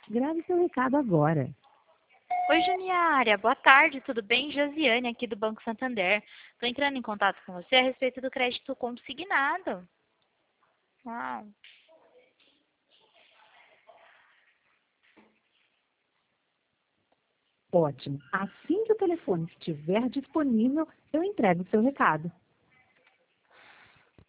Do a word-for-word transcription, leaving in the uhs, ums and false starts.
Grave seu recado agora. Oi, Janiária. Boa tarde, tudo bem? Josiane, aqui do Banco Santander. Estou entrando em contato com você a respeito do crédito consignado. Uau. Ótimo. Assim que o telefone estiver disponível, eu entrego o seu recado.